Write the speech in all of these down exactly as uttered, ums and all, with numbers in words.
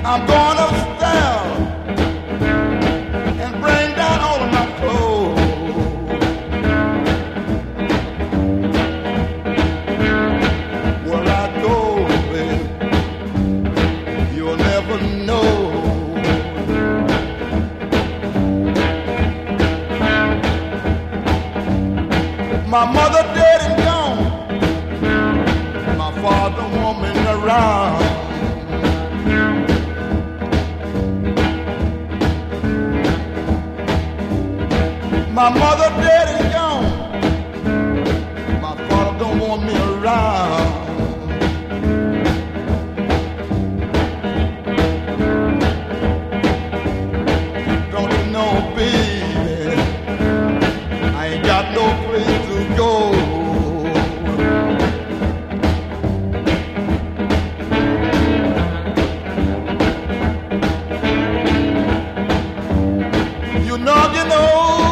I'm going upstairs and bring down all of my clothes. Where I go, baby, you'll never know. My mother dead and gone. My father want me around. My mother dead and gone. My father don't want me around. Don't you know, baby, I ain't got no place to go. You know, you know,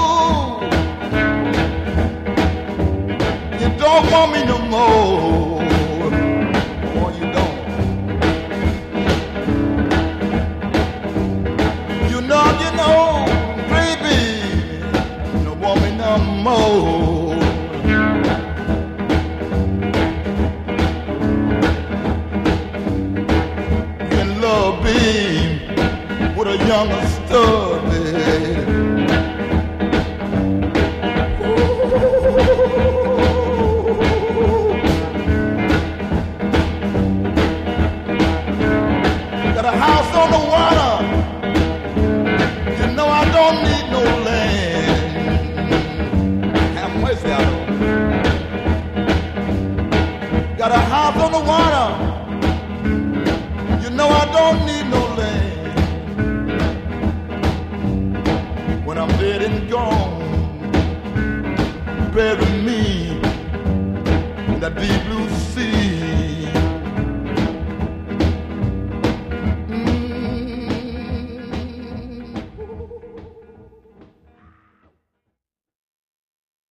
you don't want me no more. Or you don't. You know, you know, baby, you don't want me no more. You in love, babe, with a younger stud, babe. Got a house on the water. You know I don't need no land. Have mercy out on me. Got a house on the water. You know I don't need no land. When I'm dead and gone, bury me